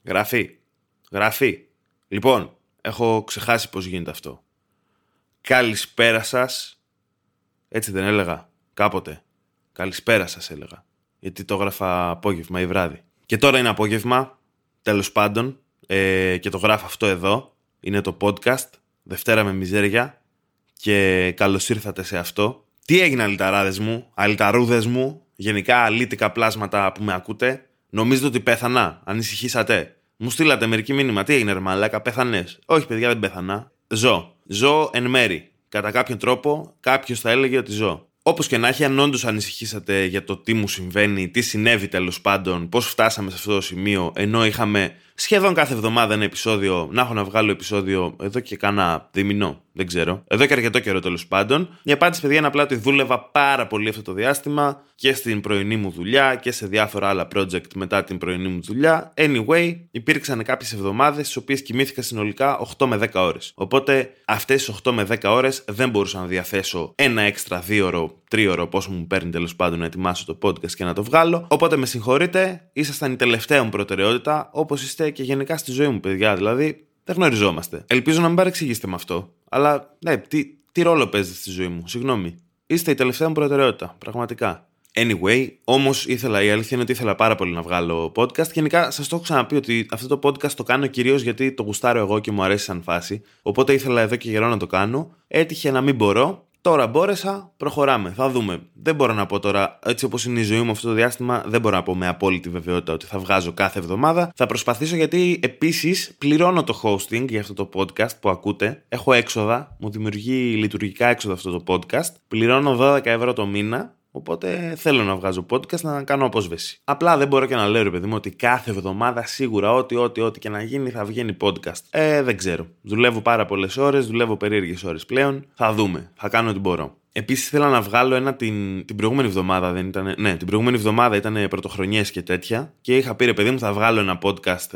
Γράφει. Λοιπόν, έχω ξεχάσει πώς γίνεται αυτό. Καλησπέρα σας. Έτσι δεν έλεγα κάποτε? Καλησπέρα σας έλεγα. Γιατί το έγραφα απόγευμα ή βράδυ. Και τώρα είναι απόγευμα, τέλος πάντων, και το γράφω αυτό εδώ. Είναι το podcast, Δευτέρα με Μιζέρια. Και καλώς ήρθατε σε αυτό. Τι έγινε, αλυταράδες μου, αλυταρούδες μου, γενικά αλήτικα πλάσματα που με ακούτε? Νομίζετε ότι πέθανα? Ανησυχήσατε? Μου στείλατε μερική μήνυμα. Τι έγινε, ρε μαλάκα, πέθανες? Όχι, παιδιά, δεν πέθανα. Ζω εν μέρη. Κατά κάποιον τρόπο, κάποιος θα έλεγε ότι ζω. Όπως και να έχει, αν όντως ανησυχήσατε για το τι μου συμβαίνει, τι συνέβη τέλος πάντων, πώς φτάσαμε σε αυτό το σημείο, ενώ είχαμε σχεδόν κάθε εβδομάδα ένα επεισόδιο, να έχω να βγάλω επεισόδιο εδώ και κάνα δίμηνο, δεν ξέρω. Εδώ και αρκετό καιρό τέλος πάντων. Η απάντηση, παιδιά, είναι απλά ότι δούλευα πάρα πολύ αυτό το διάστημα και στην πρωινή μου δουλειά και σε διάφορα άλλα project μετά την πρωινή μου δουλειά. Anyway, υπήρξαν κάποιες εβδομάδες στις οποίες κοιμήθηκα συνολικά 8 με 10 ώρες. Οπότε αυτές τις 8 με 10 ώρες δεν μπορούσα να διαθέσω ένα έξτρα 2ωρο, 3ωρο, πόσο μου παίρνει τέλος πάντων να ετοιμάσω το podcast και να το βγάλω. Οπότε με συγχωρείτε, ήσασταν η τελευταία μου προτεραιότητα, όπως είστε και γενικά στη ζωή μου, παιδιά. Δηλαδή, δεν γνωριζόμαστε. Ελπίζω να μην παρεξηγήσετε με αυτό. Αλλά, ναι, τι ρόλο παίζετε στη ζωή μου? Συγγνώμη. Είστε η τελευταία μου προτεραιότητα. Πραγματικά. Anyway, όμως η αλήθεια είναι ότι ήθελα πάρα πολύ να βγάλω podcast. Γενικά, σας το έχω ξαναπεί ότι αυτό το podcast το κάνω κυρίως γιατί το γουστάρω εγώ και μου αρέσει σαν φάση. Οπότε ήθελα εδώ και καιρό να το κάνω. Έτυχε να μην μπορώ. Τώρα μπόρεσα, προχωράμε. Θα δούμε. Δεν μπορώ να πω τώρα, έτσι όπως είναι η ζωή μου αυτό το διάστημα, δεν μπορώ να πω με απόλυτη βεβαιότητα ότι θα βγάζω κάθε εβδομάδα. Θα προσπαθήσω, γιατί επίσης πληρώνω το hosting για αυτό το podcast που ακούτε. Έχω έξοδα, μου δημιουργεί λειτουργικά έξοδα αυτό το podcast. Πληρώνω 12 ευρώ το μήνα. Οπότε θέλω να βγάζω podcast, να κάνω απόσβεση. Απλά δεν μπορώ και να λέω, ρε παιδί μου, ότι κάθε εβδομάδα σίγουρα ό,τι και να γίνει θα βγαίνει podcast. Δεν ξέρω. Δουλεύω πάρα πολλές ώρες, δουλεύω περίεργες ώρες πλέον. Θα δούμε. Θα κάνω ό,τι μπορώ. Επίσης ήθελα να βγάλω ένα την προηγούμενη εβδομάδα, δεν ήταν? Ναι, την προηγούμενη εβδομάδα ήταν πρωτοχρονιές και τέτοια. Και είχα πει, ρε παιδί μου, θα βγάλω ένα podcast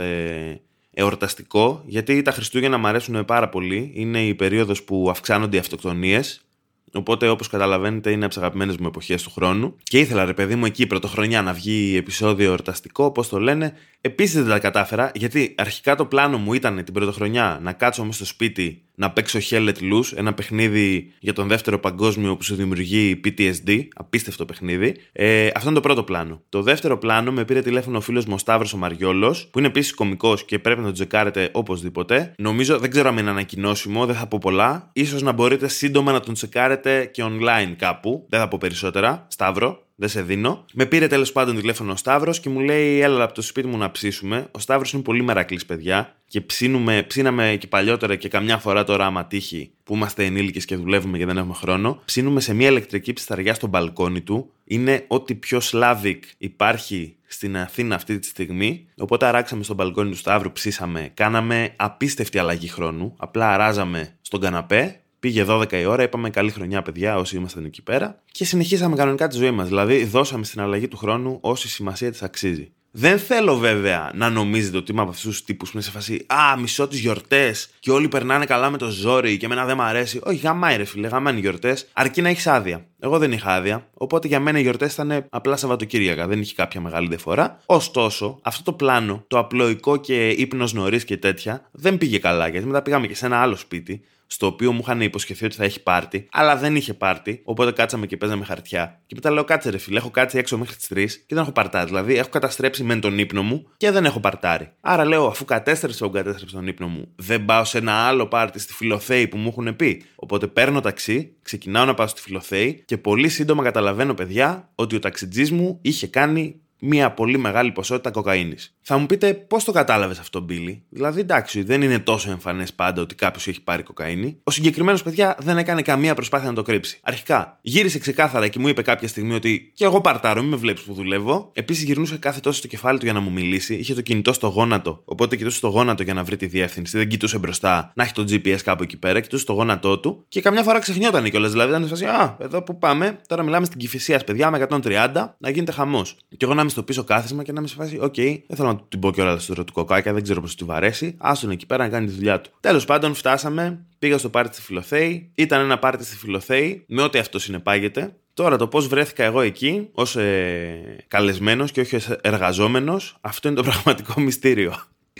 εορταστικό, γιατί τα Χριστούγεννα μου αρέσουν πάρα πολύ. Είναι η περίοδος που αυξάνονται οι αυτοκτονίες. Οπότε, όπως καταλαβαίνετε, είναι από τις αγαπημένες μου εποχές του χρόνου. Και ήθελα, ρε παιδί μου, εκεί πρωτοχρονιά να βγει επεισόδιο εορταστικό, όπως το λένε. Επίσης δεν τα κατάφερα, γιατί αρχικά το πλάνο μου ήταν την πρωτοχρονιά να κάτσω μέσα στο σπίτι να παίξω Hell Let Loose, ένα παιχνίδι για τον δεύτερο παγκόσμιο που σου δημιουργεί PTSD, απίστευτο παιχνίδι. Αυτό είναι το πρώτο πλάνο. Το δεύτερο πλάνο με πήρε τηλέφωνο ο φίλος μου ο Σταύρος ο Μαριόλος, που είναι επίσης κωμικός και πρέπει να τον τσεκάρετε οπωσδήποτε. Νομίζω, δεν ξέρω αν είναι ανακοινώσιμο, δεν θα πω πολλά. Ίσως να μπορείτε σύντομα να τον τσεκάρετε και online κάπου. Δεν θα πω περισσότερα. Σταύρο, δεν σε δίνω. Με πήρε τέλος πάντων τηλέφωνο ο Σταύρος και μου λέει: έλα από το σπίτι μου να ψήσουμε. Ο Σταύρος είναι πολύ μερακλής, παιδιά. Και ψήναμε και παλιότερα και καμιά φορά τώρα, άμα τύχει, που είμαστε ενήλικες και δουλεύουμε και δεν έχουμε χρόνο, ψήνουμε σε μια ηλεκτρική ψισταριά στο μπαλκόνι του. Είναι ό,τι πιο Slavic υπάρχει στην Αθήνα αυτή τη στιγμή. Οπότε αράξαμε στο μπαλκόνι του Σταύρου, ψήσαμε, κάναμε απίστευτη αλλαγή χρόνου. Απλά αράζαμε στον καναπέ. Πήγε 12 η ώρα, είπαμε καλή χρονιά, παιδιά, όσοι ήμασταν εκεί πέρα. Και συνεχίσαμε κανονικά τη ζωή μας. Δηλαδή, δώσαμε στην αλλαγή του χρόνου όση σημασία της αξίζει. Δεν θέλω βέβαια να νομίζετε ότι είμαι από αυτούς τους τύπους που είναι σε φάση μισώ τις γιορτές και όλοι περνάνε καλά με το ζόρι και εμένα δεν μ' αρέσει. Όχι, γαμάει, ρε φίλε, γαμάνε οι γιορτές, αρκεί να έχεις άδεια. Εγώ δεν είχα άδεια, οπότε για μένα οι γιορτές ήταν απλά Σαββατοκύριακα, δεν είχε κάποια μεγάλη διαφορά. Ωστόσο, αυτό το πλάνο, το απλοϊκό και ύπνος νωρίς και τέτοια, δεν πήγε καλά, γιατί μετά πήγαμε και σε ένα άλλο σπίτι, στο οποίο μου είχαν υποσχεθεί ότι θα έχει πάρτι, αλλά δεν είχε πάρτι, οπότε κάτσαμε και παίζαμε χαρτιά. Και μετά λέω: κάτσε, ρε φίλε, έχω κάτσει έξω μέχρι τις 3 και δεν έχω παρτάρει. Δηλαδή, έχω καταστρέψει μεν τον ύπνο μου και δεν έχω παρτάρει. Άρα λέω: αφού κατέστρεψε τον ύπνο μου, δεν πάω σε ένα άλλο πάρτι στη Φιλοθέη που μου έχουν πει. Οπότε παίρνω ταξί, ξεκινάω να πάω στη Φιλοθέη και πολύ σύντομα καταλαβαίνω, παιδιά, ότι ο ταξιτζής μου είχε κάνει μια πολύ μεγάλη ποσότητα κοκαίνης. Θα μου πείτε, πώς το κατάλαβες αυτό, Μπίλι? Δηλαδή, εντάξει, δεν είναι τόσο εμφανές πάντα ότι κάποιος έχει πάρει κοκαίνη. Ο συγκεκριμένος, παιδιά, δεν έκανε καμία προσπάθεια να το κρύψει. Αρχικά, γύρισε ξεκάθαρα και μου είπε κάποια στιγμή ότι και εγώ παρτάρω, μην με βλέπεις που δουλεύω. Επίσης, γυρνούσε κάθε τόσο στο κεφάλι του για να μου μιλήσει. Είχε το κινητό στο γόνατο. Οπότε κοιτούσε το γόνατο για να βρει τη διεύθυνση. Δεν κοιτούσε μπροστά να έχει το GPS κάπου εκεί πέρα. Κοιτούσε το γόνατό του και καμιά φορά ξεχνιόταν κιόλας. Δηλαδή, ήταν σε φάση, εδώ που πάμε, τώρα μιλάμε στην Κηφισίας, παιδιά, με 130, να γίνεται χαμός. Και εγώ να είμαι στο πίσω κάθισμα και να είμαι σε φάση, δεν θέλω να την πω κιόλας στο του κοκάκια, δεν ξέρω πώς του βαρέσει. Άστον εκεί πέρα να κάνει τη δουλειά του. Τέλος πάντων, φτάσαμε, πήγα στο πάρτι στη Φιλοθέη. Ήταν ένα πάρτι στη Φιλοθέη, με ό,τι αυτό συνεπάγεται. Τώρα το πώς βρέθηκα εγώ εκεί ως καλεσμένος και όχι ως εργαζόμενος, αυτό είναι το πραγματικό μυστήριο.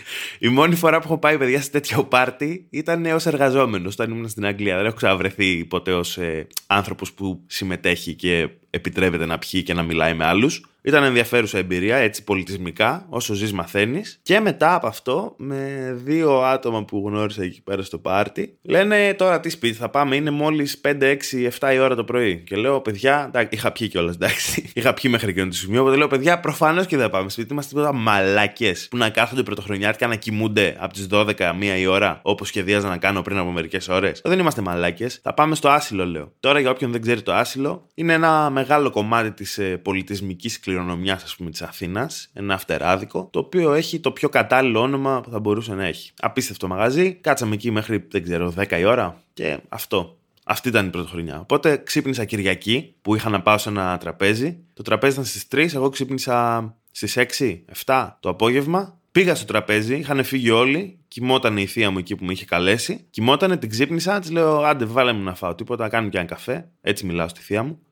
Η μόνη φορά που έχω πάει, παιδιά, σε τέτοιο πάρτι ήταν ως εργαζόμενος όταν ήμουν στην Αγγλία. Δεν έχω ξαναβρεθεί ποτέ ως άνθρωπος που συμμετέχει και επιτρέπεται να πιει και να μιλάει με άλλους. Ήταν ενδιαφέρουσα εμπειρία, έτσι πολιτισμικά, όσο ζεις μαθαίνεις. Και μετά από αυτό, με 2 άτομα που γνώρισα εκεί πέρα στο πάρτι, λένε τώρα τι σπίτι θα πάμε, είναι μόλις 5, 6, 7 η ώρα το πρωί. Και λέω, παιδιά, είχα πιει κιόλας, εντάξει. Είχα πιει μέχρι εκείνο το σημείο. Οπότε λέω, παιδιά, προφανώς και δεν θα πάμε σπίτι. Είμαστε τίποτα μαλάκες που να κάθονται πρωτοχρονιάτικα να κοιμούνται από τις 12, 1 η ώρα, όπως σχεδίαζα να κάνω πριν από μερικές ώρες. Δεν είμαστε μαλάκες. Θα πάμε στο άσυλο, λέω. Τώρα, για όποιον δεν ξέρει, το άσυλο είναι ένα μεγάλο κομμάτι της πολιτισμικής κληρονομιάς, ας πούμε, της Αθήνας, ένα φτεράδικο, το οποίο έχει το πιο κατάλληλο όνομα που θα μπορούσε να έχει. Απίστευτο μαγαζί, κάτσαμε εκεί μέχρι, δεν ξέρω, 10 η ώρα και αυτό. Αυτή ήταν η πρωτοχρονιά. Οπότε ξύπνησα Κυριακή που είχα να πάω σε ένα τραπέζι. Το τραπέζι ήταν στις 3, εγώ ξύπνησα στις 6, 7 το απόγευμα. Πήγα στο τραπέζι, είχαν φύγει όλοι. Κοιμότανε η θεία μου εκεί που με είχε καλέσει. Κοιμότανε, την ξύπνησα, της λέω: άντε, βάλε μου να φάω τίποτα, να κάνω και ένα καφέ. Έτσι μιλάω στη θεία μου.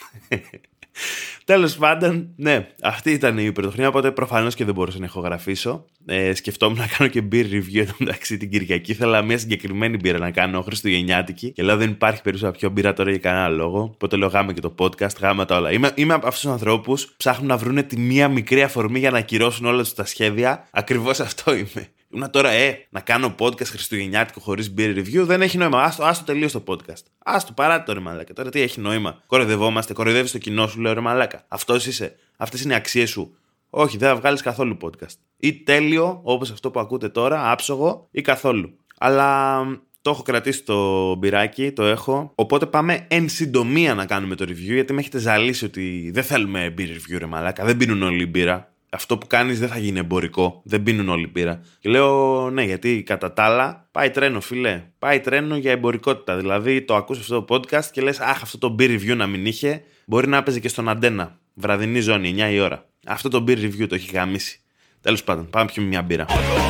Τέλος πάντων, ναι, αυτή ήταν η πρωτοχρονιά, οπότε προφανώς και δεν μπορούσα να ηχογραφήσω. Σκεφτόμουν να κάνω και beer review εντάξει την Κυριακή. Ήθελα μια συγκεκριμένη μπύρα να κάνω, χριστουγεννιάτικη. Και λέω: δεν υπάρχει περίπτωση πιο μπύρα τώρα για κανένα λόγο. Οπότε λέω: γάμε και το podcast, γάμε τα όλα. Είμαι από αυτούς τους ανθρώπους που ψάχνουν να βρουν τη μία μικρή αφορμή για να ακυρώσουν όλα τους τα σχέδια. Ακριβώς αυτό είμαι. Ήμουν τώρα, να κάνω podcast χριστουγεννιάτικο χωρίς beer review, δεν έχει νόημα. Άστο τελείως το podcast. Άστο, παράτε το ρε μαλάκα. Τώρα τι έχει νόημα. Κοροϊδευόμαστε, κοροϊδεύεις το κοινό σου, λέω ρε μαλάκα. Αυτός είσαι. Αυτές είναι οι αξίες σου. Όχι, δεν θα βγάλεις καθόλου podcast. Ή τέλειο, όπως αυτό που ακούτε τώρα, άψογο, ή καθόλου. Αλλά το έχω κρατήσει το μπυράκι, το έχω. Οπότε πάμε εν συντομία να κάνουμε το review, γιατί με έχετε ζαλίσει ότι δεν θέλουμε beer review, ρε μαλάκα. Δεν πίνουν όλοι μπύρα. Αυτό που κάνεις δεν θα γίνει εμπορικό. Δεν πίνουν όλοι μπύρα. Και λέω ναι, γιατί κατά τα άλλα πάει τρένο, φιλέ. Πάει τρένο για εμπορικότητα. Δηλαδή το ακούς αυτό το podcast και λες, αχ, αυτό το beer review να μην είχε, μπορεί να έπαιζε και στον Αντένα. Βραδινή ζώνη, 9 η ώρα. Αυτό το beer review το έχει γαμίσει. Τέλος πάντων, πάμε πιούμε μια μπύρα.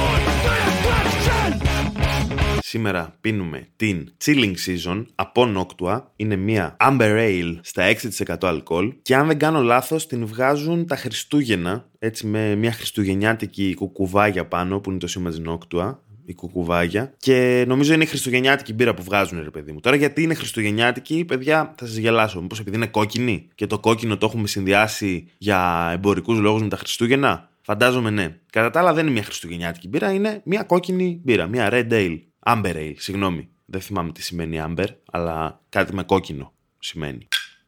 Σήμερα πίνουμε την Chilling Season από Noctua. Είναι μια Amber Ale στα 6% αλκοόλ. Και αν δεν κάνω λάθος, την βγάζουν τα Χριστούγεννα. Έτσι με μια χριστουγεννιάτικη κουκουβάγια πάνω, που είναι το σήμα της Noctua. Η κουκουβάγια. Και νομίζω είναι η χριστουγεννιάτικη μπύρα που βγάζουν, ρε παιδί μου. Τώρα, γιατί είναι χριστουγεννιάτικη, παιδιά, θα σας γελάσω. Μήπως επειδή είναι κόκκινη και το κόκκινο το έχουμε συνδυάσει για εμπορικούς λόγους με τα Χριστούγεννα. Φαντάζομαι ναι. Κατά τα άλλα, δεν είναι μια χριστουγεννιάτικη μπύρα, είναι μια κόκκινη μπύρα. Μια Red Ale. Amber Ale, συγγνώμη. Δεν θυμάμαι τι σημαίνει Amber, αλλά κάτι με κόκκινο σημαίνει.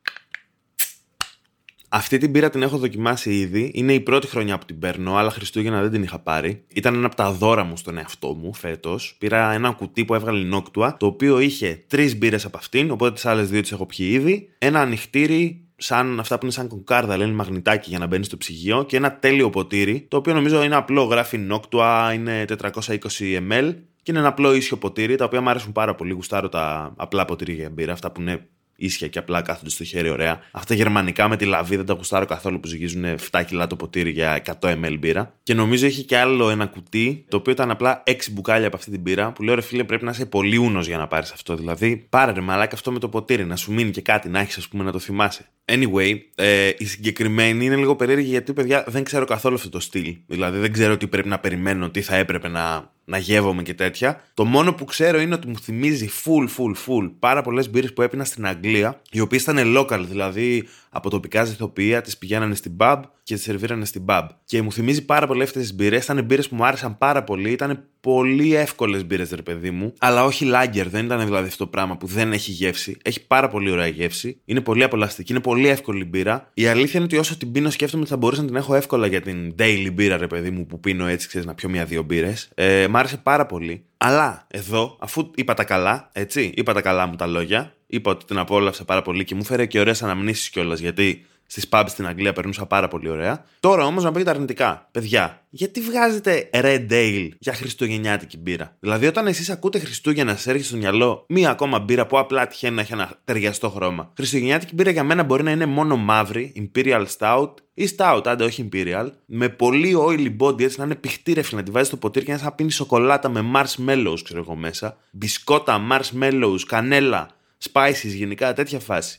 Αυτή την μπύρα την έχω δοκιμάσει ήδη. Είναι η πρώτη χρονιά που την παίρνω, αλλά Χριστούγεννα δεν την είχα πάρει. Ήταν ένα από τα δώρα μου στον εαυτό μου φέτος. Πήρα ένα κουτί που έβγαλε η Noctua, το οποίο είχε 3 μπύρες από αυτήν, οπότε τις άλλες 2 τις έχω πιει ήδη. Ένα ανοιχτήρι, σαν αυτά που είναι σαν κοκάρδα, λένε μαγνητάκι για να μπαίνει στο ψυγείο, και ένα τέλειο ποτήρι, το οποίο νομίζω είναι απλό, γράφει Noctua, είναι 420 ml. Και είναι ένα απλό ίσιο ποτήρι, τα οποία μου αρέσουν πάρα πολύ. Γουστάρω τα απλά ποτήρια για μπύρα, αυτά που είναι ίσια και απλά κάθονται στο χέρι, ωραία. Αυτά γερμανικά με τη λαβή δεν τα γουστάρω καθόλου, που ζυγίζουν 7 κιλά το ποτήρι για 100 ml μπύρα. Και νομίζω είχε και άλλο ένα κουτί, το οποίο ήταν απλά 6 μπουκάλια από αυτή την μπύρα, που λέω ρε φίλε, πρέπει να είσαι πολύ ούνος για να πάρεις αυτό. Δηλαδή, πάρε ρε μαλάκα αυτό με το ποτήρι, να σου μείνει και κάτι, να έχεις, ας πούμε, να το θυμάσαι. Anyway, η συγκεκριμένη είναι λίγο περίεργη, γιατί παιδιά δεν ξέρω καθόλου αυτό το στυλ. Δηλαδή, δεν ξέρω τι πρέπει να περιμένω, τι θα έπρεπε να γεύομαι και τέτοια. Το μόνο που ξέρω είναι ότι μου θυμίζει full πάρα πολλές μπύρες που έπινα στην Αγγλία, οι οποίες ήταν local, δηλαδή από τοπικά ζυθοποιεία, τις πηγαίνανε στην pub και τις σερβίρανε στην pub. Και μου θυμίζει πάρα πολύ αυτές τις μπύρες. Ήταν μπύρες που μου άρεσαν πάρα πολύ. Ήταν πολύ εύκολες μπύρες, ρε παιδί μου. Αλλά όχι lager, δεν ήταν δηλαδή αυτό το πράγμα που δεν έχει γεύση. Έχει πάρα πολύ ωραία γεύση. Είναι πολύ απολαυστική, είναι πολύ εύκολη μπύρα. Η αλήθεια είναι ότι όσο την πίνω, σκέφτομαι ότι θα μπορούσα να την έχω εύκολα για την daily μπύρα, ρε παιδί μου, που πίνω έτσι, ξέρεις, να πιω 1-2 μπύρες. Μ' άρεσε πάρα πολύ. Αλλά εδώ, αφού είπα τα καλά, έτσι, είπα τα καλά μου τα λόγια, είπα ότι την απόλαυσα πάρα πολύ και μου φέρε και ωραίες αναμνήσεις κιόλας, γιατί στις pubs στην Αγγλία περνούσα πάρα πολύ ωραία. Τώρα όμως να πω και τα αρνητικά. Παιδιά, γιατί βγάζετε Red Ale για χριστουγεννιάτικη μπύρα? Δηλαδή, όταν εσείς ακούτε Χριστούγεννα, σας έρχεται στο μυαλό μία ακόμα μπύρα που απλά τυχαίνει να έχει ένα ταιριαστό χρώμα. Χριστουγεννιάτικη μπύρα για μένα μπορεί να είναι μόνο μαύρη, Imperial Stout ή Stout, άντε όχι Imperial, με πολύ oily body, έτσι να είναι πιχτή ρε φίλε, να τη βάζεις στο ποτήρι και να σαν πίνει σοκολάτα με marshmallows, ξέρω εγώ μέσα. Μπισκότα, marshmallows, κανέλα, spices, γενικά τέτοια φάση.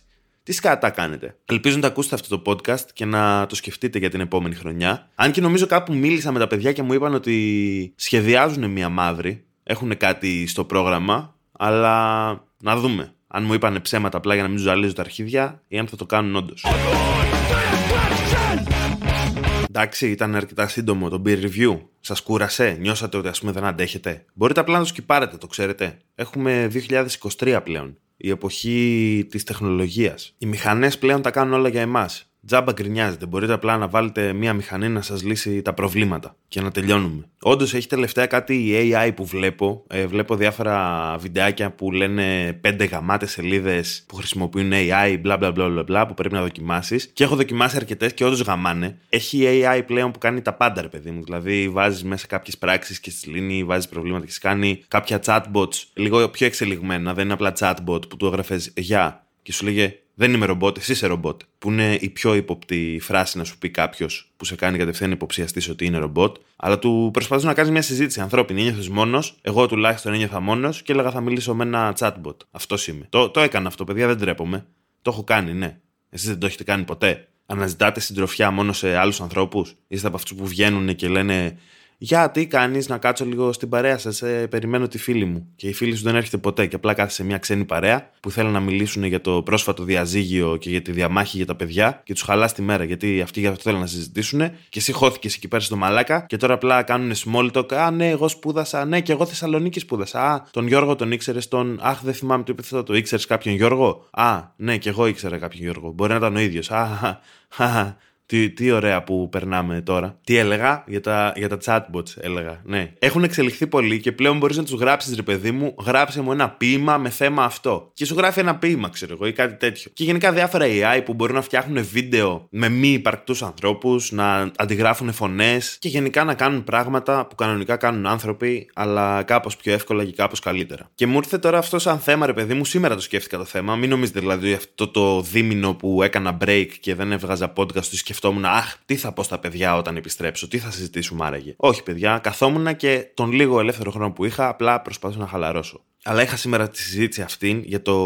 Τι σκατά κάνετε. Ελπίζω να το ακούσετε αυτό το podcast και να το σκεφτείτε για την επόμενη χρονιά. Αν και νομίζω κάπου μίλησα με τα παιδιά και μου είπαν ότι σχεδιάζουν μία μαύρη. Έχουν κάτι στο πρόγραμμα, αλλά να δούμε. Αν μου είπαν ψέματα απλά για να μην του ζαλίζω τα αρχίδια ή αν θα το κάνουν όντως. Εντάξει, ήταν αρκετά σύντομο το beer review. Σας κούρασε, νιώσατε ότι δεν αντέχετε. Μπορείτε απλά να το σκυπάρετε, το ξέρετε. Έχουμε 2023 πλέον. Η εποχή της τεχνολογίας. Οι μηχανές πλέον τα κάνουν όλα για εμάς. Τζάμπα γκρινιάζετε. Μπορείτε απλά να βάλετε μία μηχανή να σας λύσει τα προβλήματα και να τελειώνουμε. Όντως έχει τελευταία κάτι AI που βλέπω. Βλέπω διάφορα βιντεάκια που λένε 5 γαμάτες σελίδες που χρησιμοποιούν AI, μπλα μπλα μπλα μπλα, που πρέπει να δοκιμάσεις. Και έχω δοκιμάσει αρκετές και όντως γαμάνε. Έχει AI πλέον που κάνει τα πάντα, ρε παιδί μου. Δηλαδή βάζεις μέσα κάποιες πράξεις και στη λύνει, βάζεις προβλήματα και κάνει κάποια chatbots λίγο πιο εξελιγμένα. Δεν είναι απλά chatbot που του έγραφες γεια και σου λέγε. Δεν είμαι ρομπότ, εσύ είσαι ρομπότ. Που είναι η πιο ύποπτη φράση να σου πει κάποιος που σε κάνει κατευθείαν υποψιαστής ότι είναι ρομπότ. Αλλά του προσπαθείς να κάνεις μια συζήτηση ανθρώπινη. Ένιωθες μόνος, εγώ τουλάχιστον ένιωθα μόνος και έλεγα θα μιλήσω με ένα chatbot. Αυτός είμαι. Το έκανα αυτό, παιδιά, δεν τρέπομαι. Το έχω κάνει, ναι. Εσείς δεν το έχετε κάνει ποτέ. Αναζητάτε συντροφιά μόνο σε άλλους ανθρώπους. Είστε από αυτούς που βγαίνουν και λένε. Για τι κάνεις, να κάτσω λίγο στην παρέα σας, περιμένω τη φίλη μου. Και η φίλη σου δεν έρχεται ποτέ και απλά κάθεσαι σε μια ξένη παρέα που θέλουν να μιλήσουν για το πρόσφατο διαζύγιο και για τη διαμάχη για τα παιδιά και τους χαλάς τη μέρα γιατί αυτοί για αυτό θέλουν να συζητήσουν και εσύ χώθηκες εκεί πέρα στο μαλάκα και τώρα απλά κάνουν small talk. Α, ναι, εγώ σπούδασα, ναι, και εγώ Θεσσαλονίκη σπούδασα. Α, τον Γιώργο τον ήξερες, αχ, δεν θυμάμαι το επίθετο, το ήξερες κάποιον Γιώργο. Α, ναι, και εγώ ήξερα κάποιον Γιώργο. Μπορεί να ήταν ο ίδιος. Τι ωραία που περνάμε τώρα. Τι έλεγα για τα chatbots, έλεγα. Ναι. Έχουν εξελιχθεί πολύ και πλέον μπορείς να τους γράψεις, ρε παιδί μου, γράψε μου ένα ποίημα με θέμα αυτό. Και σου γράφει ένα ποίημα, ξέρω εγώ, ή κάτι τέτοιο. Και γενικά διάφορα AI που μπορούν να φτιάχνουν βίντεο με μη υπαρκτούς ανθρώπους, να αντιγράφουν φωνές και γενικά να κάνουν πράγματα που κανονικά κάνουν άνθρωποι, αλλά κάπως πιο εύκολα και κάπως καλύτερα. Και μου ήρθε τώρα αυτό σαν θέμα, ρε παιδί μου, σήμερα το σκέφτηκα το θέμα. Μην νομίζετε δηλαδή αυτό το δίμηνο που έκανα break και δεν έβγαζα podcast του σκεφτόμουν, αχ, τι θα πω στα παιδιά όταν επιστρέψω, τι θα συζητήσουμε άραγε. Όχι, παιδιά, καθόμουν και τον λίγο ελεύθερο χρόνο που είχα, απλά προσπαθούσα να χαλαρώσω. Αλλά είχα σήμερα τη συζήτηση αυτήν για το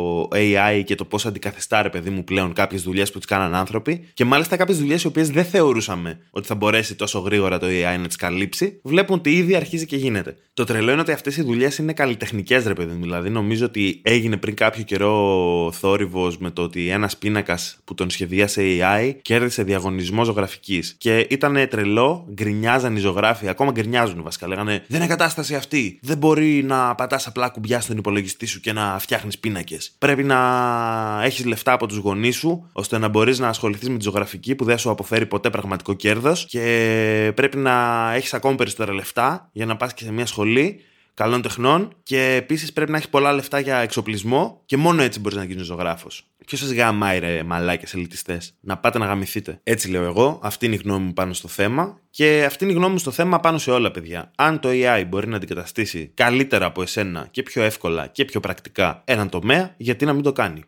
AI και το πώς αντικαθιστά, ρε παιδί μου, πλέον κάποιες δουλειές που τις κάναν άνθρωποι. Και μάλιστα κάποιες δουλειές οι οποίες δεν θεωρούσαμε ότι θα μπορέσει τόσο γρήγορα το AI να τις καλύψει, βλέπουν ότι ήδη αρχίζει και γίνεται. Το τρελό είναι ότι αυτές οι δουλειές είναι καλλιτεχνικές, ρε παιδί μου. Δηλαδή, νομίζω ότι έγινε πριν κάποιο καιρό θόρυβος με το ότι ένας πίνακας που τον σχεδίασε AI κέρδισε διαγωνισμό ζωγραφικής. Και ήταν τρελό, γκρινιάζαν οι ζωγράφοι, ακόμα γκρινιάζουν βασικά. Λέγανε δεν είναι κατάσταση αυτή. Δεν μπορεί να πατάς απλά κουμπιά στον υπολογιστή σου και να φτιάχνεις πίνακες. Πρέπει να έχεις λεφτά από τους γονείς σου, ώστε να μπορείς να ασχοληθείς με τη ζωγραφική που δεν σου αποφέρει ποτέ πραγματικό κέρδος. Και πρέπει να έχεις ακόμα περισσότερα λεφτά για να πας και σε μια σχολή καλών τεχνών. Και επίσης πρέπει να έχεις πολλά λεφτά για εξοπλισμό και μόνο έτσι μπορείς να γίνεις ζωγράφος. Ποιος σας γαμάει, ρε μαλάκες ελιτιστές? Να πάτε να γαμηθείτε. Έτσι λέω εγώ, αυτή είναι η γνώμη μου πάνω στο θέμα. Και αυτή είναι η γνώμη μου στο θέμα πάνω σε όλα, παιδιά. Αν το AI μπορεί να αντικαταστήσει καλύτερα από εσένα και πιο εύκολα και πιο πρακτικά έναν τομέα, γιατί να μην το κάνει?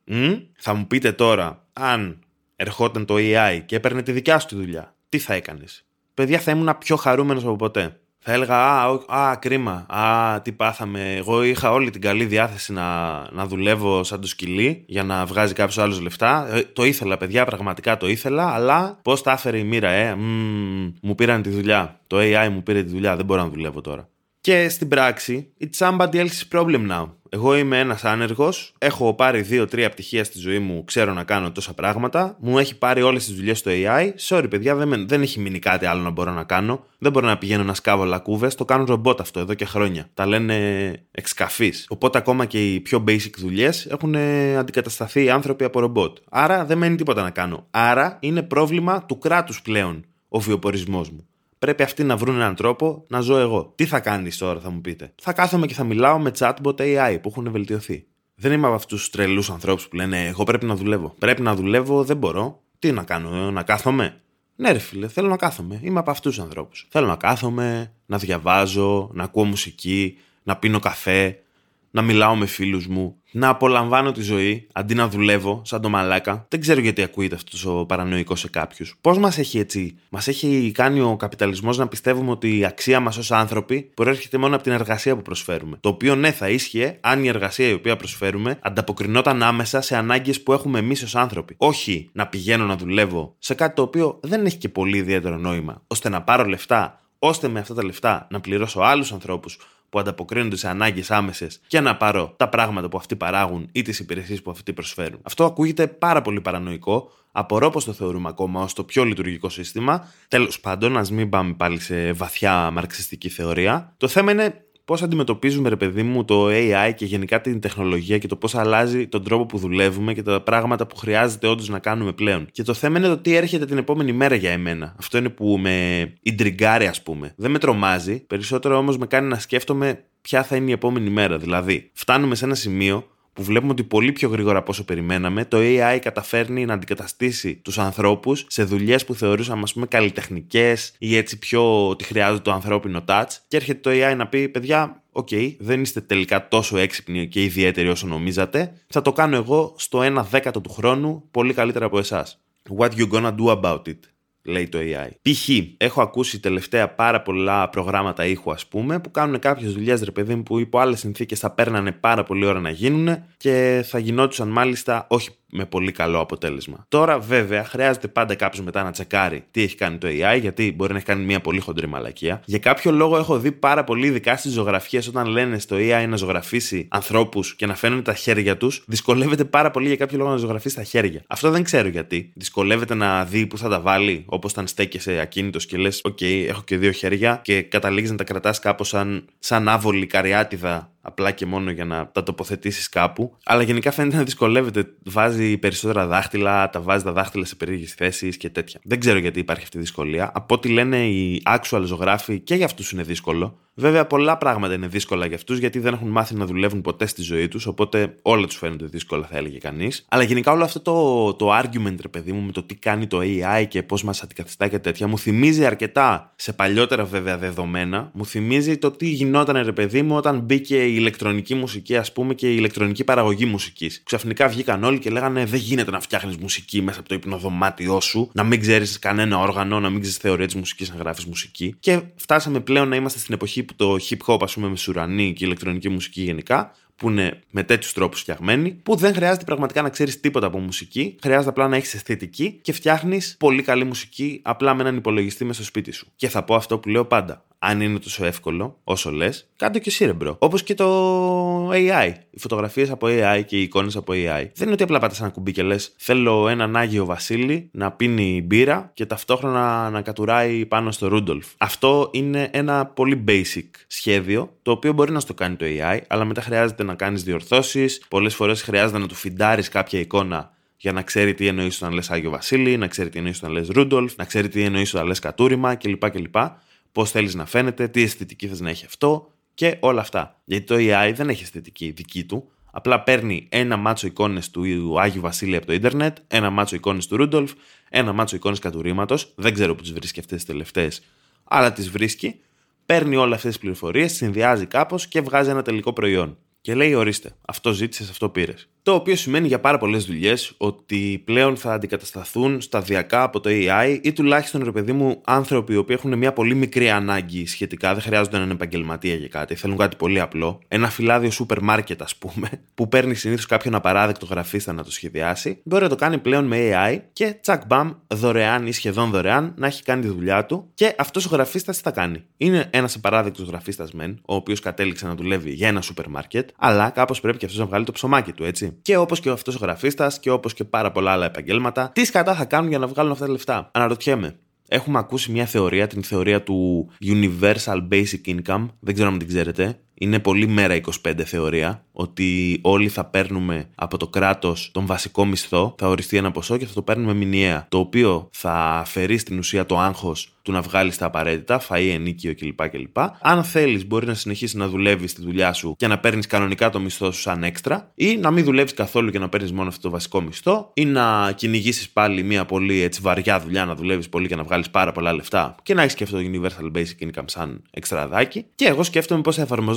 Θα μου πείτε τώρα, αν ερχόταν το AI και έπαιρνε τη δικιά σου τη δουλειά, τι θα έκανες? Παιδιά, θα ήμουν πιο χαρούμενος από ποτέ. Θα έλεγα, κρίμα, τι πάθαμε. Εγώ είχα όλη την καλή διάθεση να δουλεύω σαν το σκυλί για να βγάζει κάποιος άλλος λεφτά. Το ήθελα, παιδιά, πραγματικά το ήθελα, αλλά πώς τα έφερε η μοίρα, μου πήραν τη δουλειά. Το AI μου πήρε τη δουλειά, δεν μπορώ να δουλεύω τώρα. Και στην πράξη, it's somebody else's problem now. Εγώ είμαι ένας άνεργος, έχω πάρει 2-3 πτυχία στη ζωή μου, ξέρω να κάνω τόσα πράγματα, μου έχει πάρει όλες τις δουλειές στο AI. Sorry, παιδιά, δεν έχει μείνει κάτι άλλο να μπορώ να κάνω. Δεν μπορώ να πηγαίνω να σκάβω λακκούβες, το κάνουν ρομπότ αυτό εδώ και χρόνια. Τα λένε εξκαφής. Οπότε ακόμα και οι πιο basic δουλειές έχουν αντικατασταθεί άνθρωποι από ρομπότ. Άρα δεν μένει τίποτα να κάνω. Άρα είναι πρόβλημα του κράτους πλέον ο βιοπορισμός μου. Πρέπει αυτοί να βρουν έναν τρόπο να ζω εγώ. Τι θα κάνεις τώρα, θα μου πείτε? Θα κάθομαι και θα μιλάω με chatbot AI που έχουν βελτιωθεί. Δεν είμαι από αυτούς τους τρελούς ανθρώπους που λένε εγώ πρέπει να δουλεύω. Πρέπει να δουλεύω, δεν μπορώ. Τι να κάνω, να κάθομαι? Ναι, ρε φίλε, θέλω να κάθομαι. Είμαι από αυτούς τους ανθρώπους. Θέλω να κάθομαι, να διαβάζω, να ακούω μουσική, να πίνω καφέ, να μιλάω με φίλους μου, να απολαμβάνω τη ζωή αντί να δουλεύω σαν το μαλάκα. Δεν ξέρω γιατί ακούγεται αυτό ο παρανοϊκό σε κάποιους. Πώς μας έχει έτσι, μας έχει κάνει ο καπιταλισμός να πιστεύουμε ότι η αξία μας ως άνθρωποι προέρχεται μόνο από την εργασία που προσφέρουμε. Το οποίο ναι, θα ίσχυε αν η εργασία η οποία προσφέρουμε ανταποκρινόταν άμεσα σε ανάγκες που έχουμε εμείς ως άνθρωποι. Όχι να πηγαίνω να δουλεύω σε κάτι το οποίο δεν έχει και πολύ ιδιαίτερο νόημα, ώστε να πάρω λεφτά, ώστε με αυτά τα λεφτά να πληρώσω άλλους ανθρώπους που ανταποκρίνονται σε ανάγκες άμεσες και να πάρω τα πράγματα που αυτοί παράγουν ή τις υπηρεσίες που αυτοί προσφέρουν. Αυτό ακούγεται πάρα πολύ παρανοϊκό. Απορώ πως το θεωρούμε ακόμα ως το πιο λειτουργικό σύστημα. Τέλος πάντων, ας μην πάμε πάλι σε βαθιά μαρξιστική θεωρία. Το θέμα είναι πώς αντιμετωπίζουμε, ρε παιδί μου, το AI και γενικά την τεχνολογία και το πώς αλλάζει τον τρόπο που δουλεύουμε και τα πράγματα που χρειάζεται όντως να κάνουμε πλέον. Και το θέμα είναι το τι έρχεται την επόμενη μέρα για εμένα. Αυτό είναι που με ιντριγκάρει, ας πούμε. Δεν με τρομάζει, περισσότερο όμως με κάνει να σκέφτομαι ποια θα είναι η επόμενη μέρα. Δηλαδή, φτάνουμε σε ένα σημείο που βλέπουμε ότι πολύ πιο γρήγορα από όσο περιμέναμε, το AI καταφέρνει να αντικαταστήσει τους ανθρώπους σε δουλειές που θεωρούσαμε, ας πούμε, καλλιτεχνικές ή έτσι πιο ότι χρειάζεται το ανθρώπινο touch. Και έρχεται το AI να πει: παιδιά, δεν είστε τελικά τόσο έξυπνοι και ιδιαίτεροι όσο νομίζατε. Θα το κάνω εγώ στο 1/10 του χρόνου πολύ καλύτερα από εσάς. What you gonna do about it? Λέει το AI. Π.χ. έχω ακούσει τελευταία πάρα πολλά προγράμματα ήχου, ας πούμε, που κάνουν κάποιες δουλειές, ρε παιδί μου, που υπό άλλες συνθήκες θα παίρνανε πάρα πολύ ώρα να γίνουν και θα γινόντουσαν μάλιστα όχι με πολύ καλό αποτέλεσμα. Τώρα, βέβαια, χρειάζεται πάντα κάποιος μετά να τσεκάρει τι έχει κάνει το AI, γιατί μπορεί να έχει κάνει μια πολύ χοντρή μαλακία. Για κάποιο λόγο έχω δει πάρα πολύ, ειδικά στις ζωγραφιές, όταν λένε στο AI να ζωγραφίσει ανθρώπους και να φαίνονται τα χέρια τους, δυσκολεύεται πάρα πολύ για κάποιο λόγο να ζωγραφίσει τα χέρια. Αυτό δεν ξέρω γιατί. Δυσκολεύεται να δει πού θα τα βάλει, όπως όταν στέκεσαι ακίνητος και λες: έχω και δύο χέρια, και καταλήγεις να τα κρατάς κάπως σαν άβολη καριάτιδα, απλά και μόνο για να τα τοποθετήσεις κάπου. Αλλά γενικά φαίνεται να δυσκολεύεται. Βάζει περισσότερα δάχτυλα, τα βάζει τα δάχτυλα σε περίεργες θέσεις και τέτοια. Δεν ξέρω γιατί υπάρχει αυτή η δυσκολία. Από ό,τι λένε οι actual ζωγράφοι, και για αυτούς είναι δύσκολο. Βέβαια, πολλά πράγματα είναι δύσκολα για αυτούς, γιατί δεν έχουν μάθει να δουλεύουν ποτέ στη ζωή τους. Οπότε όλα τους φαίνονται δύσκολα, θα έλεγε κανείς. Αλλά γενικά όλο αυτό το argument, ρε παιδί μου, με το τι κάνει το AI και πώς μας αντικαθιστά και τέτοια, μου θυμίζει αρκετά, σε παλιότερα βέβαια δεδομένα, μου θυμίζει το τι γινόταν, ρε παιδί μου, όταν μπήκε η ηλεκτρονική μουσική, ας πούμε, και η ηλεκτρονική παραγωγή μουσικής. Ξαφνικά βγήκαν όλοι και λέγανε: δεν γίνεται να φτιάχνεις μουσική μέσα από το υπνοδωμάτιό σου, να μην ξέρεις κανένα όργανο, να μην ξέρεις θεωρία της μουσικής, να γράφεις μουσική. Και φτάσαμε πλέον να είμαστε στην εποχή που το hip hop, ας πούμε, μεσουρανή και η ηλεκτρονική μουσική γενικά, που είναι με τέτοιους τρόπους φτιαγμένη, που δεν χρειάζεται πραγματικά να ξέρεις τίποτα από μουσική, χρειάζεται απλά να έχεις αισθητική και φτιάχνεις πολύ καλή μουσική απλά με έναν υπολογιστή μέσα στο σπίτι σου. Και θα πω αυτό που λέω πάντα: αν είναι τόσο εύκολο όσο λες, κάντε και εσύ, ρε μπρο. Όπως και το AI. Οι φωτογραφίες από AI και οι εικόνες από AI. Δεν είναι ότι απλά πατάς ένα κουμπί και λες: θέλω έναν Άγιο Βασίλη να πίνει μπύρα και ταυτόχρονα να κατουράει πάνω στο Ρούντολφ. Αυτό είναι ένα πολύ basic σχέδιο, το οποίο μπορεί να στο κάνει το AI, αλλά μετά χρειάζεται να κάνεις διορθώσεις. Πολλές φορές χρειάζεται να του φιντάρεις κάποια εικόνα για να ξέρει τι εννοείς όταν λες Άγιο Βασίλη, να ξέρει τι εννοείς όταν λες Ρούντολφ, να ξέρει τι εννοείς όταν λες κατούριμα κλπ. Πώς θέλεις να φαίνεται, τι αισθητική θες να έχει αυτό και όλα αυτά. Γιατί το AI δεν έχει αισθητική δική του. Απλά παίρνει ένα μάτσο εικόνες του Άγιου Βασίλη από το ίντερνετ, ένα μάτσο εικόνες του Ρούντολφ, ένα μάτσο εικόνες κατουρήματος. Δεν ξέρω που τις βρίσκει αυτές τις τελευταίες, αλλά τις βρίσκει. Παίρνει όλες αυτές τις πληροφορίες, τις συνδυάζει κάπως και βγάζει ένα τελικό προϊόν. Και λέει: ορίστε, αυτό ζήτησες, αυτό πήρες. Το οποίο σημαίνει για πάρα πολλές δουλειές ότι πλέον θα αντικατασταθούν σταδιακά από το AI, ή τουλάχιστον, ρε παιδί μου, άνθρωποι οι οποίοι έχουν μια πολύ μικρή ανάγκη σχετικά, δεν χρειάζονται έναν επαγγελματία για κάτι, θέλουν κάτι πολύ απλό. Ένα φυλάδιο σούπερ μάρκετ, ας πούμε, που παίρνει συνήθως κάποιον απαράδεκτο γραφίστα να το σχεδιάσει, μπορεί να το κάνει πλέον με AI και τσακ μπαμ, δωρεάν ή σχεδόν δωρεάν, να έχει κάνει τη δουλειά του. Και αυτός ο γραφίστας τι θα κάνει? Είναι ένας απαράδεκτος γραφίστας μεν, ο οποίος κατέληξε να δουλεύει για ένα σούπερ μάρκετ, αλλά κάπως πρέπει και αυτός να βγάλει το ψωμάκι του, έτσι. Και όπως και αυτός ο γραφίστας και όπως και πάρα πολλά άλλα επαγγέλματα, τι σκατά θα κάνουν για να βγάλουν αυτά τα λεφτά? Αναρωτιέμαι. Έχουμε ακούσει μια θεωρία, την θεωρία του Universal Basic Income, δεν ξέρω αν την ξέρετε. Είναι πολύ μέρα 25 θεωρία, ότι όλοι θα παίρνουμε από το κράτος τον βασικό μισθό, θα οριστεί ένα ποσό και θα το παίρνουμε μηνιαία. Το οποίο θα αφαιρεί στην ουσία το άγχος του να βγάλεις τα απαραίτητα, φαΐ, ενίκιο κλπ. Αν θέλεις, μπορεί να συνεχίσεις να δουλεύεις στη δουλειά σου και να παίρνεις κανονικά το μισθό σου σαν έξτρα, ή να μην δουλεύεις καθόλου και να παίρνεις μόνο αυτό το βασικό μισθό, ή να κυνηγήσεις πάλι μια πολύ έτσι βαριά δουλειά, να δουλεύεις πολύ και να βγάλεις πάρα πολλά λεφτά και να έχεις και αυτό το Universal Basic Income σαν εξτραδάκι. Και εγώ σκέφτομαι πώς θα εφαρμοζόταν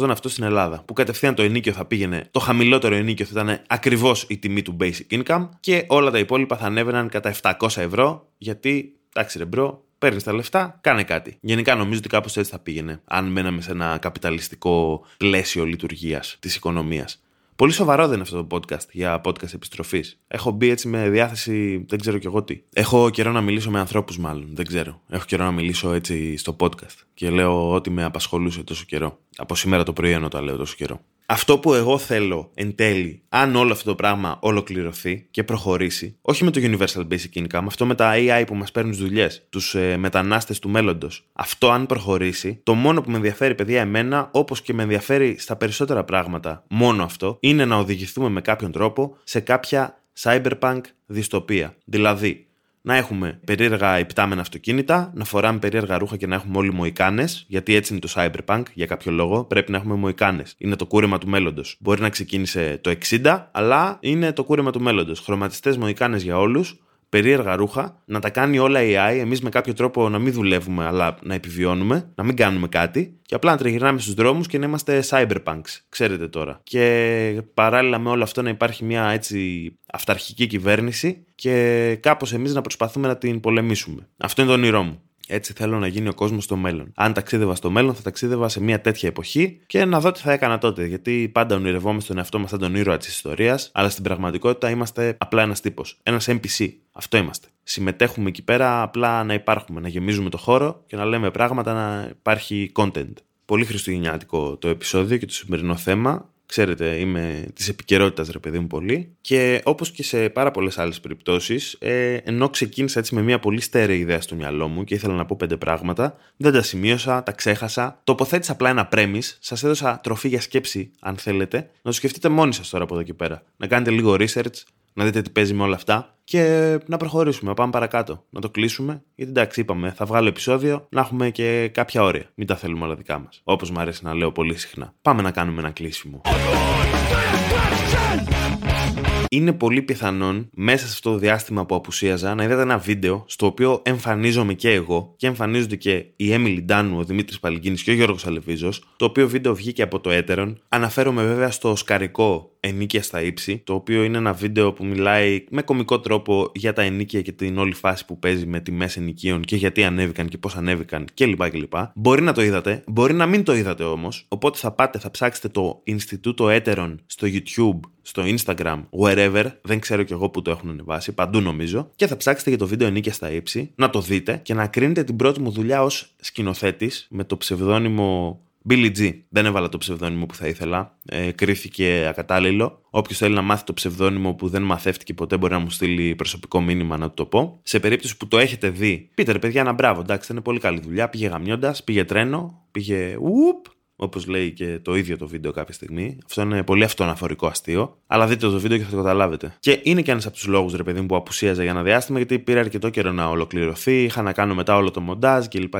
συμβούν αυτό στην Ελλάδα. Που κατευθείαν το ενίκιο θα πήγαινε, το χαμηλότερο ενίκιο θα ήταν ακριβώς η τιμή του basic income και όλα τα υπόλοιπα θα ανέβαιναν κατά 700 ευρώ, γιατί, εντάξει ρε μπρο, παίρνεις τα λεφτά, κάνε κάτι. Γενικά νομίζω ότι κάπως έτσι θα πήγαινε, αν μέναμε σε ένα καπιταλιστικό πλαίσιο λειτουργίας της οικονομίας. Πολύ σοβαρό δεν είναι αυτό το podcast για podcast επιστροφής. Έχω μπει έτσι με διάθεση, δεν ξέρω κι εγώ τι. Έχω καιρό να μιλήσω με ανθρώπους, μάλλον. Δεν ξέρω. Έχω καιρό να μιλήσω έτσι στο podcast. Και λέω ότι με απασχολούσε τόσο καιρό. Από σήμερα το πρωί, ενώ τα λέω τόσο καιρό. Αυτό που εγώ θέλω εν τέλει, αν όλο αυτό το πράγμα ολοκληρωθεί και προχωρήσει, όχι με το Universal Basic Income, αυτό με τα AI που μας παίρνουν τις δουλειές, τους μετανάστες του μέλλοντος. Αυτό αν προχωρήσει, το μόνο που με ενδιαφέρει, παιδιά, εμένα, όπως και με ενδιαφέρει στα περισσότερα πράγματα, μόνο αυτό, είναι να οδηγηθούμε με κάποιον τρόπο σε κάποια cyberpunk δυστοπία. Δηλαδή, να έχουμε περίεργα υπτάμενα αυτοκίνητα, να φοράμε περίεργα ρούχα και να έχουμε όλοι μοϊκάνες, γιατί έτσι είναι το cyberpunk, για κάποιο λόγο πρέπει να έχουμε μοϊκάνες. Είναι το κούρεμα του μέλλοντος. Μπορεί να ξεκίνησε το 60, αλλά είναι το κούρεμα του μέλλοντος. Χρωματιστές μοϊκάνες για όλους, περίεργα ρούχα, να τα κάνει όλα AI, εμείς με κάποιο τρόπο να μην δουλεύουμε, αλλά να επιβιώνουμε, να μην κάνουμε κάτι και απλά να τριγυρνάμε στους δρόμους και να είμαστε cyberpunks, ξέρετε τώρα. Και παράλληλα με όλο αυτό να υπάρχει μια έτσι αυταρχική κυβέρνηση και κάπως εμείς να προσπαθούμε να την πολεμήσουμε. Αυτό είναι το όνειρό μου. Έτσι θέλω να γίνει ο κόσμος στο μέλλον. Αν ταξίδευα στο μέλλον, θα ταξίδευα σε μια τέτοια εποχή και να δω τι θα έκανα τότε. Γιατί πάντα ονειρευόμαστε τον εαυτό μας σαν τον ήρωα της ιστορίας, αλλά στην πραγματικότητα είμαστε απλά ένας τύπος. Ένας NPC. Αυτό είμαστε. Συμμετέχουμε εκεί πέρα απλά να υπάρχουμε, να γεμίζουμε το χώρο και να λέμε πράγματα, να υπάρχει content. Πολύ χριστουγεννιάτικο το επεισόδιο και το σημερινό θέμα. Ξέρετε, είμαι της επικαιρότητας, ρε παιδί μου, πολύ. Και όπως και σε πάρα πολλές άλλες περιπτώσεις, ενώ ξεκίνησα έτσι με μια πολύ στέρεη ιδέα στο μυαλό μου και ήθελα να πω 5 πράγματα, δεν τα σημείωσα, τα ξέχασα. Τοποθέτησα απλά ένα premise, σας έδωσα τροφή για σκέψη, αν θέλετε, να το σκεφτείτε μόνοι σας τώρα από εδώ και πέρα. Να κάνετε λίγο research, να δείτε τι παίζει με όλα αυτά και να προχωρήσουμε, να πάμε παρακάτω. Να το κλείσουμε, γιατί εντάξει, είπαμε, θα βγάλω επεισόδιο, να έχουμε και κάποια όρια. Μην τα θέλουμε όλα δικά μας. Όπως μου αρέσει να λέω πολύ συχνά. Πάμε να κάνουμε ένα κλείσιμο. Είναι πολύ πιθανόν μέσα σε αυτό το διάστημα που απουσίαζα να είδατε ένα βίντεο στο οποίο εμφανίζομαι και εγώ και εμφανίζονται και η Έμιλι Ντάνου, ο Δημήτρης Παλικίνης και ο Γιώργος Αλεβίζος. Το οποίο βίντεο βγήκε από το Έτερον. Αναφέρομαι βέβαια στο σκαρικό Ενίκια στα ύψη, το οποίο είναι ένα βίντεο που μιλάει με κωμικό τρόπο για τα ενίκια και την όλη φάση που παίζει με τιμές ενοικίων και γιατί ανέβηκαν και πώς ανέβηκαν κλπ. Μπορεί να το είδατε, μπορεί να μην το είδατε όμως. Οπότε θα πάτε, θα ψάξετε το Ινστιτούτο Έτερον στο YouTube, στο Instagram, wherever, δεν ξέρω κι εγώ που το έχουν ανεβάσει, παντού νομίζω, και θα ψάξετε για το βίντεο Ενίκια στα ύψη, να το δείτε και να κρίνετε την πρώτη μου δουλειά ως σκηνοθέτης με το ψευδόνυμο Billy G. Δεν έβαλα το ψευδόνυμο που θα ήθελα. Κρίθηκε ακατάλληλο. Όποιος θέλει να μάθει το ψευδόνυμο που δεν μαθεύτηκε ποτέ μπορεί να μου στείλει προσωπικό μήνυμα να του το πω. Σε περίπτωση που το έχετε δει, πείτε ρε παιδιά ένα μπράβο. Εντάξει, είναι πολύ καλή δουλειά. Πήγε γαμιώντας, πήγε τρένο, πήγε ουπ. Όπως λέει και το ίδιο το βίντεο κάποια στιγμή. Αυτό είναι πολύ αυτοαναφορικό αστείο. Αλλά δείτε το βίντεο και θα το καταλάβετε. Και είναι και ένας από τους λόγους, ρε παιδί μου, που απουσίαζα για ένα διάστημα, γιατί πήρε αρκετό καιρό να ολοκληρωθεί. Είχα να κάνω μετά όλο το μοντάζ κλπ.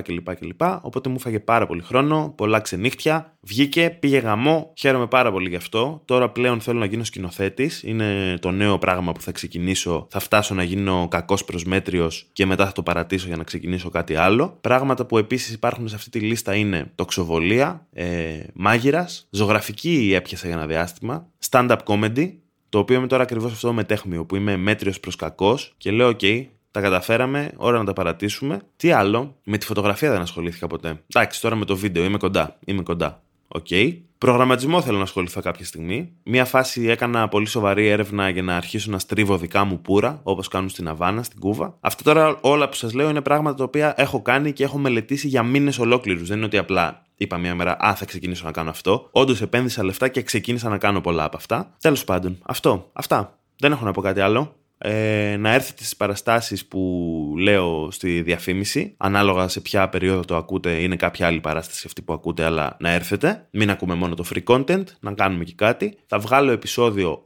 Οπότε μου φάγε πάρα πολύ χρόνο, πολλά ξενύχτια. Βγήκε, πήγε γαμό. Χαίρομαι πάρα πολύ γι' αυτό. Τώρα πλέον θέλω να γίνω σκηνοθέτης. Είναι το νέο πράγμα που θα ξεκινήσω. Θα φτάσω να γίνω κακός προσμέτριος και μετά θα το παρατήσω για να ξεκινήσω κάτι άλλο. Πράγματα που επίσης υπάρχουν σε αυτή τη λίστα είναι τοξοβολία. Μάγειρας, ζωγραφική έπιασα για ένα διάστημα, stand-up comedy, το οποίο είμαι τώρα ακριβώς αυτό το μετέχμιο που είμαι μέτριος προς κακός και λέω ok, τα καταφέραμε, ώρα να τα παρατήσουμε. Τι άλλο, με τη φωτογραφία δεν ασχολήθηκα ποτέ. Εντάξει, τώρα με το βίντεο είμαι κοντά. Okay. Προγραμματισμό θέλω να ασχοληθώ κάποια στιγμή. Μία φάση έκανα πολύ σοβαρή έρευνα για να αρχίσω να στρίβω δικά μου πουρα, όπως κάνουν στην Αβάνα, στην Κούβα. Αυτό τώρα όλα που σας λέω είναι πράγματα τα οποία έχω κάνει και έχω μελετήσει για μήνες ολόκληρους. Δεν είναι ότι απλά είπα μια μέρα, θα ξεκινήσω να κάνω αυτό. Όντως επένδυσα λεφτά και ξεκίνησα να κάνω πολλά από αυτά. Τέλος πάντων, αυτά. Δεν έχω να πω κάτι άλλο. Να έρθετε στις παραστάσεις που λέω στη διαφήμιση. Ανάλογα σε ποια περίοδο το ακούτε, είναι κάποια άλλη παράσταση αυτή που ακούτε, αλλά να έρθετε. Μην ακούμε μόνο το free content, να κάνουμε και κάτι. Θα βγάλω επεισόδιο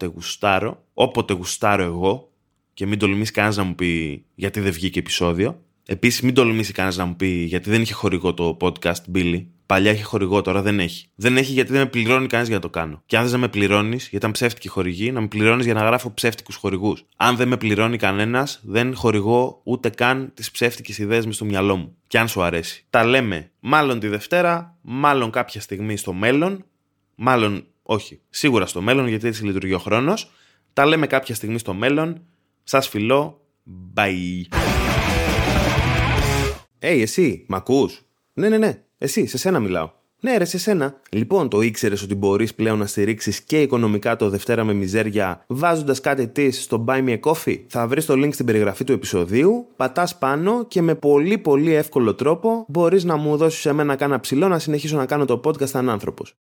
όποτε γουστάρω εγώ. Και μην τολμήσει κανένας να μου πει γιατί δεν βγήκε επεισόδιο. Επίσης, μην τολμήσει κανένας να μου πει γιατί δεν είχε χορηγό το podcast Billy. Παλιά είχε χορηγό, τώρα δεν έχει. Δεν έχει γιατί δεν με πληρώνει κανείς για να το κάνω. Και αν δεν με πληρώνεις, γιατί ήταν ψεύτικη χορηγή, να με πληρώνεις για να γράφω ψεύτικους χορηγούς. Αν δεν με πληρώνει κανένας, δεν χορηγώ ούτε καν τις ψεύτικες ιδέες μες στο μυαλό μου. Και αν σου αρέσει. Τα λέμε μάλλον τη Δευτέρα, μάλλον κάποια στιγμή στο μέλλον. Μάλλον όχι, σίγουρα στο μέλλον, γιατί έτσι λειτουργεί ο χρόνος. Τα λέμε κάποια στιγμή στο μέλλον. Σας φιλώ. Bye. Εσύ, μ' ακούς? Ναι. Εσύ, σε σένα μιλάω. Ναι, ρε, σε σένα. Λοιπόν, το ήξερες ότι μπορείς πλέον να στηρίξεις και οικονομικά το Δευτέρα με Μιζέρια βάζοντας κάτι της στο Buy Me a Coffee? Θα βρεις το link στην περιγραφή του επεισοδίου, πατάς πάνω και με πολύ εύκολο τρόπο μπορείς να μου δώσεις εμένα κάνα ψηλό να συνεχίσω να κάνω το podcast σαν άνθρωπος.